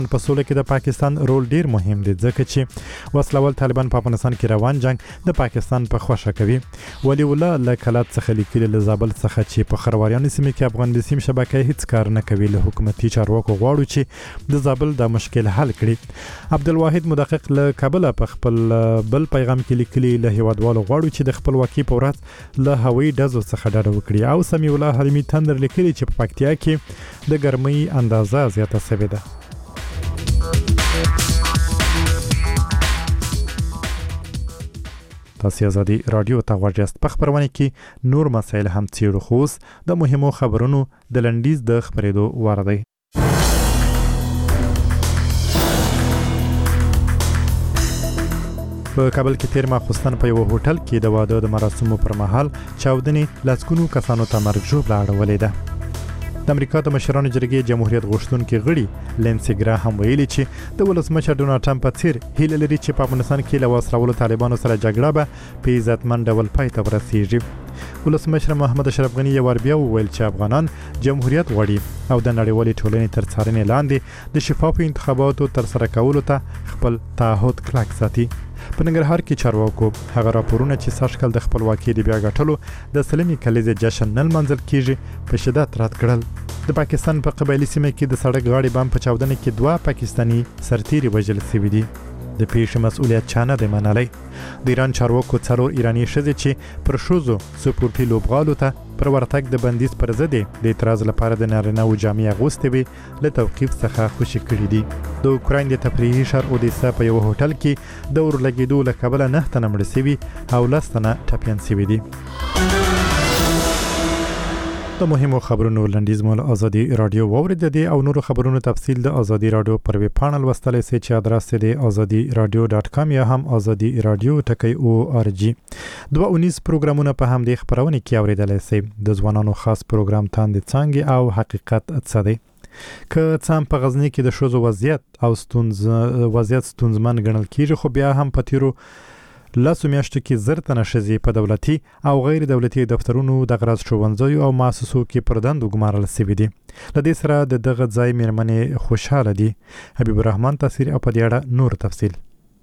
په سوله کې د پاکستان رول ډیر مهم دی ځکه چې وسلوال طالبان په افغانستان کې روان جنگ د پاکستان په خوښه کوي. ولی الله له کلات څخه لیکلي له زابل څخه چې په خرواريان سیمه کې افغان د سیم شبکې هیڅ کار نه کوي. له حکومتي چارواکو غواړو چې د زابل د مشکل حل کړي. عبدالواحد مدقق له کابل په خپل بل پیغام کې لیکلي له هیوادوالو غواړو چې د خپلواکي په ورځ له هوایي ډزو څخه ډډه وکړي. او سمیع الله حلیمي تندر لیکلي چې په پکتیا کې د ګرمۍ اندازه زیاته شوې ده. تاسو ازادي رادیو ته غوږ یاست. په خبرونه کې نور مسایل هم څیړو خو د مهمو خبرونو د لنډیز د خبرېدو وار دی. په کابل کې تیر ماخوستن په یو هوټل کې د واده د مراسمو پر مهال چاودنې لاسکونو کسانو ته مرګ ژوبله اړولې ده. د امریکا د مشرانو جرګې جمهوریت غوښتونکي غړي لینسي ګراهام ویلي چې د ولسمشر ډونالډ ټرمپ په څیر هیله لري چې په افغانستان کې له وسلوالو طالبانو سره جګړه به په عزتمن ډول پای ته ورسیږي. ولسمشر محمد اشرف غني یو بیا وویل چې افغانان جمهوریت غواړي او د نړیوالې ټولنې تر څارنې لاندې د شفافو انتخاباتو تر سره کولو ته خپل تعهد کلک ساتي. په ننګرهار کې چارواکو هغه راپورونه چې سږکال د خپلواکۍ د بیا ګټلو د سلمي کلیزې جشن نن منځل کیږي په شدت رد کړل. د پاکستان په قبایلی سیمه کې د سړک غاړې بم په چاودنه کې 2 پاکستانی سرتیري وژل شوي دي. د پیښې مسؤلیت چانه دی منلی. د ایران چارواکو 4 ایرانی ښځې چې پر ښځو سپورټي لوبغالو ته پر ورتګ د بندیز پر ضد د اعتراض لپاره د نارینه‌و جامې اغوستې وي له توقیف څخه خوشي کړي دي. د اوکراین د تفریحي ښار اودیسا په یو هوټل کې د اورلګېدو له کبله 9 تنه مړه شوي او 10 تنه ټپیان شوي دي. د مهمو خبرونو لنډیز مول ازادي رادیو وورید دي او نور خبرونو تفصیل د ازادي رادیو پر ویب پاڼل وستلې سي چې ادرس دی azadiradio.com یا هم azadiradio.org. 219 پروګرامونه په هم د خبرونه کې اوریدلای سي. د ځوانانو خاص پروګرام تاند څنګه او حقیقت څه دی. که څام په غزنی کې د شوزو وضعیت ستونزمن ګڼل کیږي خو بیا هم پتیرو لاسو میاشتو کې زرتنه شزي په دولتي او غیر دولتي دفترونو د غرض ښوونځیو او مؤسسو کې پردند وګمارل شوی دي. لدې سره د دغه ځای میرمنې خوشاله دي. حبیب الرحمن تفسیر او په دې اړه نور تفصیل.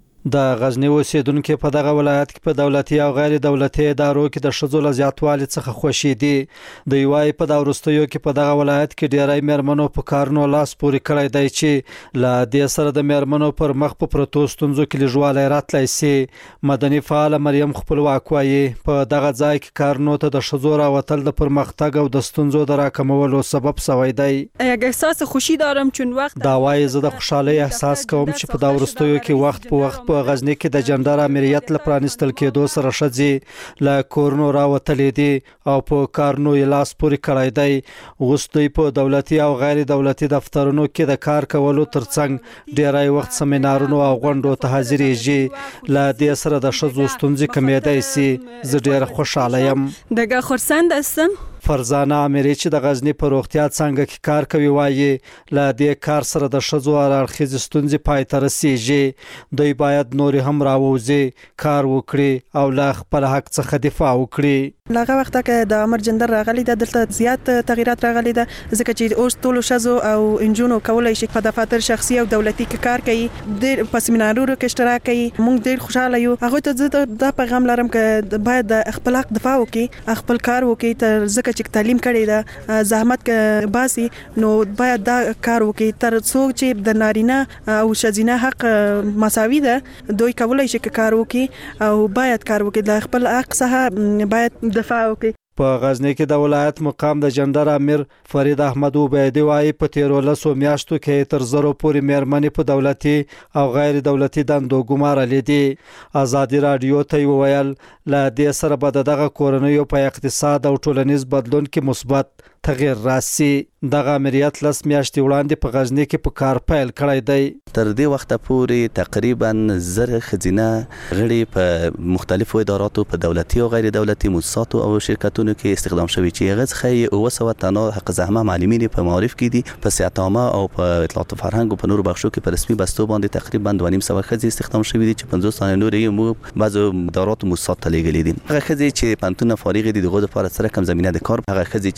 د غزنی اوسیدونکو په دغه ولایت کې په دولتي او غیر دولتي ادارو کې د شذول زیاتوالي څخه خوشي دي. د یوای په دا ورستیو کې په دغه ولایت کې ډیرای مرمنو په کارونو لاس پورې کړی دی چې لا د سره د مرمنو پر مخ په پروتستونزو کې لږواله راتلای سي. مدني فعال مریم خپلواک وایي په دغه ځای کې کارونو ته د شذور او تل د پرمختګ او د ستونزو د راکمولو سبب شوی دی. احساس خوشي دارم چون وخت دا وایي زه د خوشحالي احساس کوم چې په دا ورستیو کې وخت په وخت په غزنی کې د جندر امریت لپرانستل کېدو سره شځي لا کورونو راوتلې دي او په کارونو یې لاس پورې کړی دی. اوس دوی په دولتي او غیر دولتي دفترونو کې د کار کولو ترڅنګ ډیرای وخت سیمینارونو او غونډو ته حاضرېږي. لا دې سره د شذو ستونزې کمیدای سي. زه ډیر خوشاله یم. دغه خرسند استم. فرزانه امری چې د غزنی په روغتیا څنګه کې کار کوي وایي لا دې کار سره د شذو اړخیز ستونزې پای ته رسیږي. دوی باید نور هم راوځي کار وکړي او لا خپل حق څخه دفاع وکړي. لغه وخت کې د امر جندر راغلي د دلته زیات تغیرات راغلي ده ځکه چې اوس ټول شذو او انجونو کولای شي په دفاتر شخصي او دولتي کې کار کوي. د پسمینارونو کې اشتراک کوي. موږ ډیر خوشاله یو. هغه ته د پیغام لرم چې باید د خپل حق دفاع وکړي خپل کار وکړي تر ځکه چې تعلیم کړي ده زحمت کې باسي نو باید دا کار وکړي تر څو چې د نارینه او شذینه حق مساوي ده. دوی کولای شي کار وکړي او باید کار وکړي د خپل حق څخه باید دفاع وکړي. په غزنی کې د ولایت مقام د جندر امیر فرید احمد عبیدی وايي په 13 میاشتو کې تر 0 پورې مېرمنې په دولتي او غیر دولتي دندو ګمارلې دي. ازادي رادیو ته ویل لا دې سره به دغه کورنیو په اقتصاد او ټولنیز بدلون کې مثبت تغیر راسي. دغه امریت لس میاشتې وړاندې په غزنی کې په کار پیل کړی دی. تر دې وخت پورې تقریبا زر خزینه غړي په مختلفو اداراتو په دولتي او غیر دولتي مؤسساتو او شرکتونو کې استخدام شوي چې هغه څخه 900 تنه حق زحمه معلمین په معارف کې دي. په سیاحت عامه او په اطلاعات فرهنګ او په نورو بخشو کې په رسمي بستو باندې تقریبا 2.5 خزې استخدام شوي دي چې 50 تنه نور یې مو بعضو ادارات مؤسسات ته لګلې دي. هغه خزې چې پنتون فارغ دي دغه لپاره سره کم زمينه د کار هغه خزې چې د 12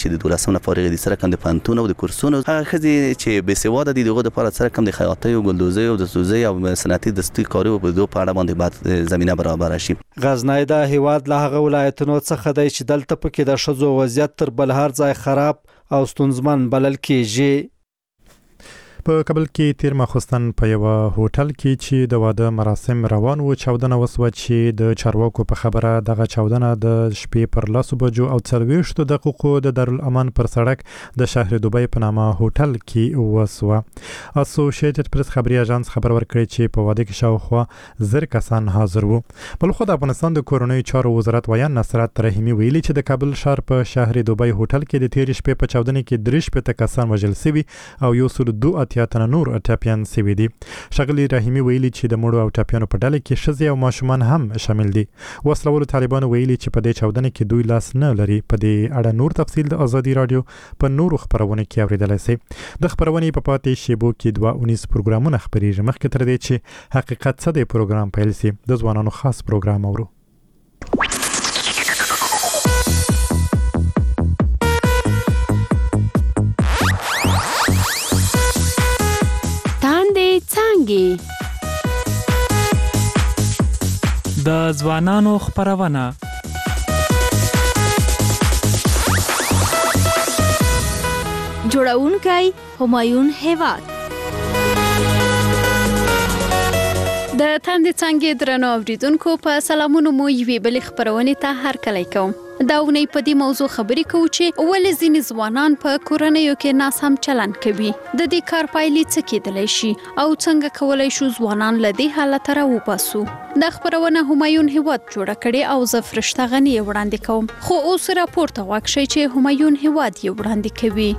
مدرسونه فارغ دي، سره کم د پانتون او د کورسونو. هغه خزي چې بې سواده دي دغه لپاره سره کم د خیاطۍ او ګلدوزۍ او د سوزۍ او صنعتي دستي کارو په دوه په اړه باندې بعد زمينه برابر شي. غزنی د هیواد له هغه ولایتونو څخه دی چې دلته پکې د شذو وضعیت تر بل هر ځای خراب او ستونزمن بلل کېږي. په کابل کې تیر ماخوستن په یو هوټل کې چې د واده مراسم روان وو چاودنه وسوه چې د چارواکو په خبره دغه چاودنه د شپې پر 10 بجو او 40 دقیقو د دارالامان پر سړک د شهر دوبۍ په نامه هوټل کې وسوه. اسوسییټډ پریس خبري اژانس خبر ورکړی چې په واده کې شاوخوا 10 کسان حاضر وو. بل خو د افغانستان د کورنۍ چارو وزارت ویان نصرت رحیمی ویلي چې د کابل ښار په شهر دوبۍ هوټل کې د تیر شپې په چاودنه کې 3 کسان وژل شوي او یو سل 2 اتیا نور ټاپیان سوي دي. شغلی رحیمی ویلي چې د مړو او ټاپیانو په ډله کې ښځې او ماشومان هم شامل دي. وسلوالو طالبانو ویلي چې په دې چاودنه کې دوی لاس نه لري. په دې اړه نور تفصیل د ازادي رادیو په نورو خبرونه کې اوریدلای شئ. د خبرونې په پاتې شیبو کې 2 پروګرامونه خبرېږي. مخکې تر دې چې حقیقت څه دی پروګرام پیل شي د ځوانانو خاص پروګرام اورو. د ځوانانو خبرونه جوړونکی همایون هیواد. د تاندې څنګه درنو اوریدونکو په سلامونو مو یوې بلې خبرونې ته هرکلی کوم. دا ونې په دې موضوع خبرې کوو چې ولې ځینې ځوانان په کورنیو کې ناسم چلند کوي، د دې کار پایلې څه کېدلی شي او څنګه کولی شو ځوانان له دې حالته راوباسو. دا خبرونه همایون هیواد جوړه کړې او زه فرشته غني یې وړاندې کوم. خو اوس راپورته غوږ شئ چې همایون هیواد یې وړاندې کوي.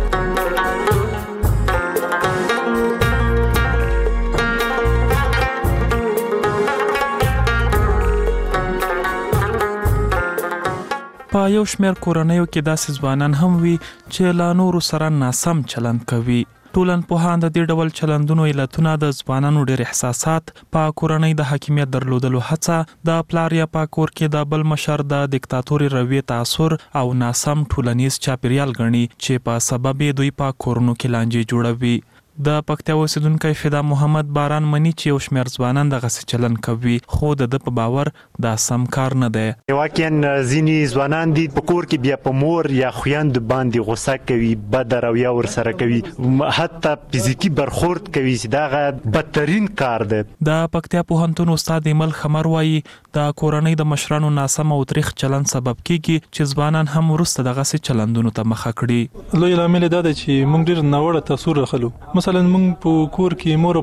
په یو شمېر کورنیو کې داسې ځوانان هم وي چې لا نورو سره ناسم چلند کوي. ټولنپوهان د دې ډول چلندونو علتونه د ځوانانو ډېر احساسات، په کورنۍ د حاکمیت درلودلو هڅه، د پلار یا په کور کې د بل مشر د دیکتاتوري رویې تاثر او ناسم ټولنیز چاپیریال ګڼي چې په سبب دوی په کورونو کې لانجې جوړوي. د پکتیا اوسیدونکی فدا محمد باران مني چې یو شمېر ځوانان دغسې چلند کوي، خو د ده په باور دا سم کار نه دی. واقعا ځینې ځوانان دي په کور کې بیا په مور یا خویندو باندې غوسه کوي، بد رویه ورسره کوي، حتی فزیکي برخورد کوي چې دغه بدترین کار دی. د پکتیا پوهنتون استاد ایمل خمر وایي د کورنۍ د مشرانو ناسم او تریخ چلند سبب کیږي چې ځوانان هم وروسته دغسې چلندونو ته مخه کړي. لوی لامل دا دی چې موږ ډېر ناوړه تاثیر راخلو. مثلا موږ په کور کې مور